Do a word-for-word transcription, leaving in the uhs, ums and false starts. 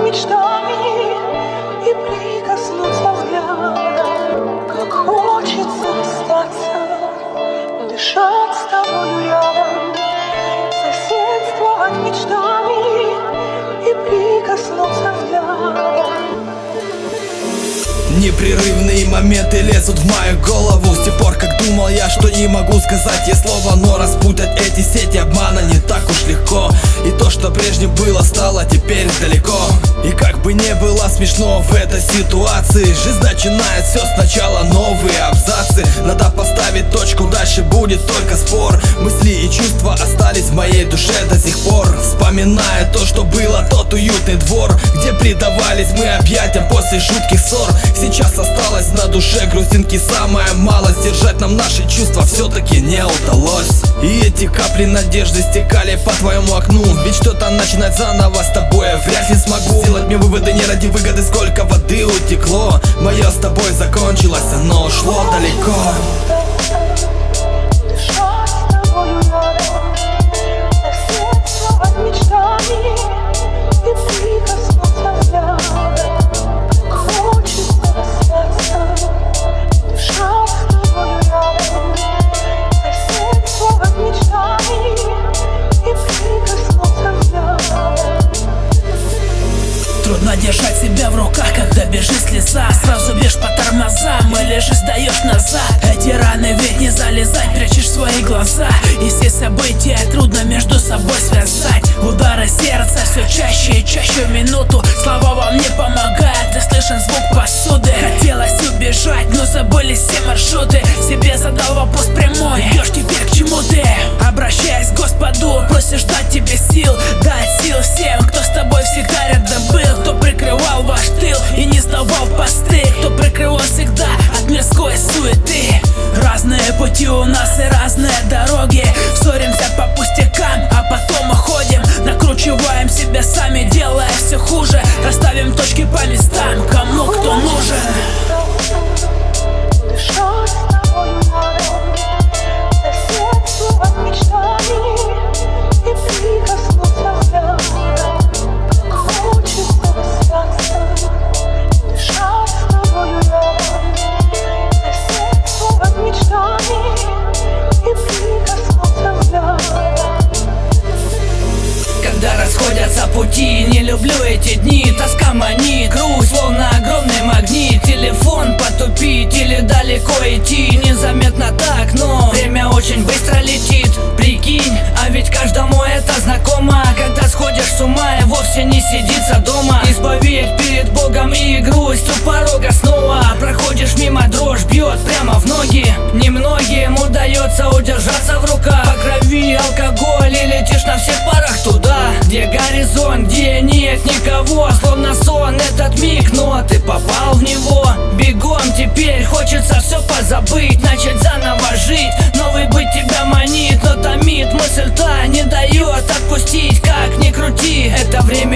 мечтами и прикоснуться взглядом. Как хочется остаться, дышать с тобою рядом, соседствовать мечтами и прикоснуться взглядом. Непрерывные моменты лезут в мою голову. С тех пор, как думал я, что не могу сказать ей слово, но распутать эти сети обмана не так уж легко. И то, что прежде было, стало теперь далеко. И как бы не было смешно в этой ситуации, жизнь начинает все сначала, новые абзацы. Надо поставить точку, дальше будет только спор. Мысли и чувства остались в моей душе до сих пор, вспоминая то, что было, тот уютный двор, где предавались мы объятиям после жутких ссор. Сейчас осталось на душе грустинки самая малость. Держать нам наши чувства все-таки не удалось. И эти капли надежды стекали по твоему окну. Ведь что-то начинать заново с тобой я вряд ли смогу. Делать мне выводы не ради выгоды, сколько воды утекло. Мое с тобой закончилось, оно ушло далеко. Трудно держать себя в руках, когда бежит слеза. Сразу бежишь по тормозам или же сдаешь назад. Эти раны ведь не залезать, прячешь свои глаза. И все события трудно между собой связать. Удары сердца все чаще и чаще в минуту. Слова вам не помогают, и слышен звук посуды. Хотелось убежать, но забылись все маршруты. Себе задал вопрос прямой: идешь теперь к чему ты? Обращаясь к Господу, просишь дать тебе сил, дать сил всем, кто с тобой всегда рядом был, кто прикрывал ваш тыл и не сдавал посты, кто прикрывал всегда от мирской суеты. Разные пути у нас и разные дороги. Ссоримся по пустякам, а потом уходим. Накручиваем себя сами, делая все хуже. Расставим точки по местам, кому кто нужен. Расходятся пути, не люблю эти дни. Тоска манит, грусть, словно огромный магнит. Телефон потупить или далеко идти незаметно так, но время очень быстро летит. Прикинь, а ведь каждому это знакомо. Когда сходишь с ума и вовсе не сидится дома. Исповедь перед Богом и грусть у порога снова. Проходишь мимо, дрожь бьет прямо в ноги. Немногим удается удержаться в руках. По крови алкоголь и летишь на всех парах туда, где горизонт, где нет никого. Словно сон этот миг, но ты попал в него. Бегом теперь хочется все позабыть, начать заново жить. Новый быть тебя манит, но томит мысль та, не дает отпустить. Как ни крути, это время